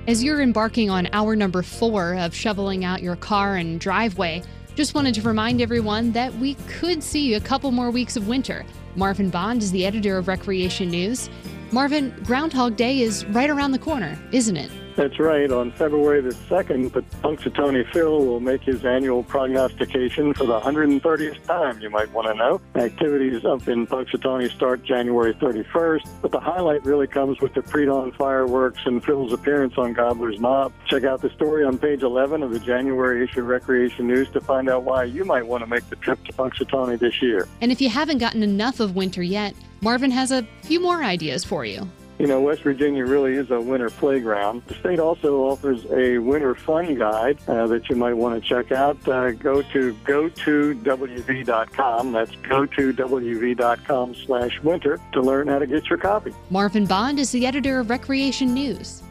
As you're embarking on hour number 4 of shoveling out your car and driveway, just wanted to remind everyone that we could see a couple more weeks of winter. Marvin Bond is the editor of Recreation News. Marvin, Groundhog Day is right around the corner, isn't it? That's right. On February the 2nd, Punxsutawney Phil will make his annual prognostication for the 130th time, you might want to know. Activities up in Punxsutawney start January 31st, but the highlight really comes with the pre-dawn fireworks and Phil's appearance on Gobbler's Knob. Check out the story on page 11 of the January issue of Recreation News to find out why you might want to make the trip to Punxsutawney this year. And if you haven't gotten enough of winter yet, Marvin has a few more ideas for you. You know, West Virginia really is a winter playground. The state also offers a winter fun guide that you might want to check out. Go to go2wv.com. That's go2wv.com/winter to learn how to get your copy. Marvin Bond is the editor of Recreation News.